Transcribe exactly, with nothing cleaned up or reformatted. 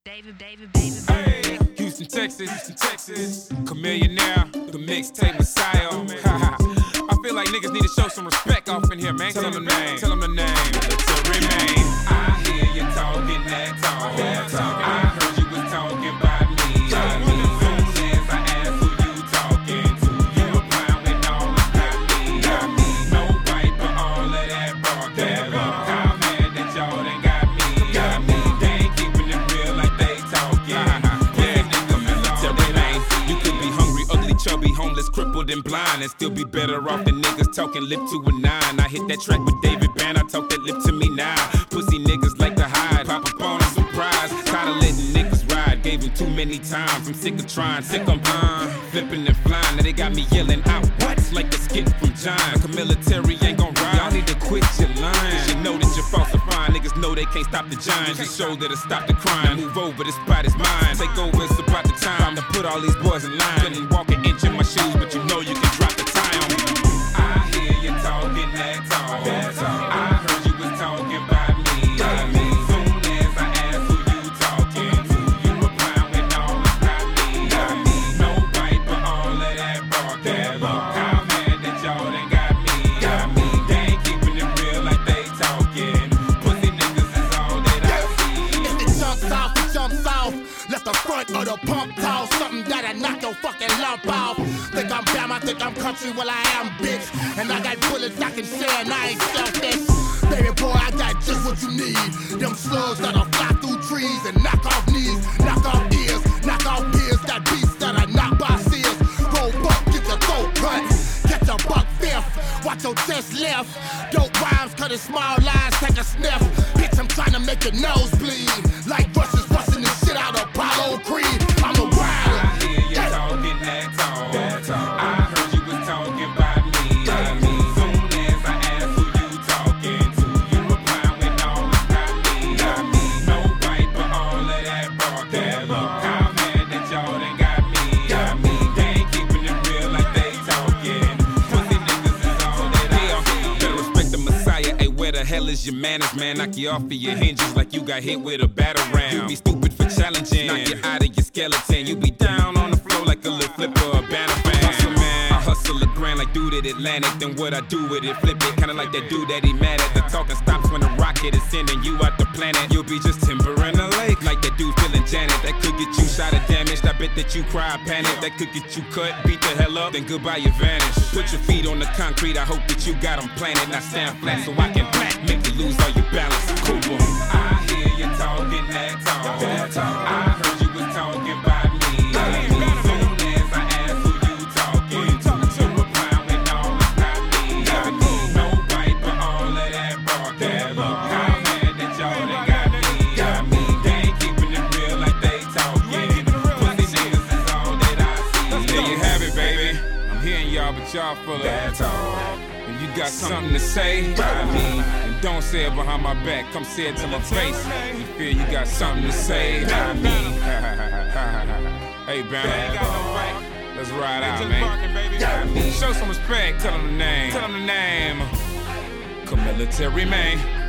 David, David, David, Hey, Houston, Texas, Houston, Texas. Chamillionaire, the mixtape Messiah. I feel like niggas need to show some respect off in here, man. Tell them the name, tell them the name. To remain. I hear you talking that talk. That talk. I heard you was talking about me. Soon as I ask who you talking to, you a clown and all about me. Got me, no bite but all of that bark. That bark. How mad that y'all done got me. Got me, they ain't keeping it real like they talking. Yeah, niggas is all they lame. You could be hungry, ugly, chubby, homeless, crippled and blind, and still be better off than niggas talking lip to a nine. I hit that track with David Banner, talk that lip to me now. Pussy niggas like to hide, pop up on a surprise. Tired of letting niggas ride, gave him too many times. I'm sick of trying, sick of uh, flipping and flying. Now they got me yelling out, what's like a skit from John. Like a military ain't gon' ride. Y'all need to quit your line. Cause you know that you're falsifying. Niggas know they can't stop the giants. Just show that it stop the crime. Move over, this spot is mine. Take over, it's about the time to put all these boys in line. Couldn't walk an inch in my shoes, but you know you can drop the tie on me. I hear you talking that talk. That talk. I heard you was talking about me. Got me. Soon as I ask who you talking to, you a clown and all about me. Got me. No bite but all of that bark. That bark. How mad that y'all done got me. Got me. They ain't keeping it real like they talking. Pussy niggas is all that I see. If it jumps off, it jumps off. Left the front of the pump toss. Something that'll knock your fucking lump off. Think I'm Bam, I think I'm country, well I am bitch. And I got bullets I can share and I ain't selfish. Baby boy, I got just what you need. Them slugs that'll fly through trees and knock off knees, knock off ears, knock off ears. Got beasts that'll knock by seals. Roll buck, get your throat cut. Catch a buck fifth, watch your chest lift. Dope rhymes, cutting small lines, take a sniff. Bitch, I'm trying to make your nose bleed. Like Russians busting the shit out of Apollo Creed. I'm a rider. I hear you talking that talk. That talk. I heard you was talking about me. Got me. Soon as I ask who you talking to, you a clown and all about me. Got me. No bite but all of that bark. That bark. How mad that y'all done got me. Got me. They ain't keeping it real like they talking. Pussy niggas is all that I see. Better respect the Messiah. Hey, where the hell is your manners, man? Knock you off of your hinges like you got hit with a battle round. You be stupid for challenging. Knock you out of your skeleton. You be down on the floor like a little flipper or a banner fan. Hustle, man. I hustle a grand like dude at Atlantic. Then what I do with it, flip it. Kinda like that dude that he mad at. The talking stops when the rocket is sending you out the planet. You'll be just timber in a lake. Like that dude feeling Janet. That could get you shot or damaged. I bet that you cry panic. That could get you cut, beat the hell up. Then goodbye, you vanish. Put your feet on the concrete. I hope that you got them planted. Now stand flat so I can black. Make you lose all your balance. Cool boy. I hear you talking that talk. That talk. I heard you was talking about me. Soon as I ask who you talking to, you a clown and all about me. Got me. No bite but all of that bark. That bark. How mad that y'all done got me. Got me. They ain't keeping it real like they talking. Pussy niggas is all that I see. There you have it, baby. I'm hearing y'all, but y'all full of that talk. If you got something to say, I mean, and don't say it behind my back, come say it to my face. You feel you got something to say, I mean. Hey, Banner, let's ride out, man. Show some respect, tell them the name. Tell them the name. Military man.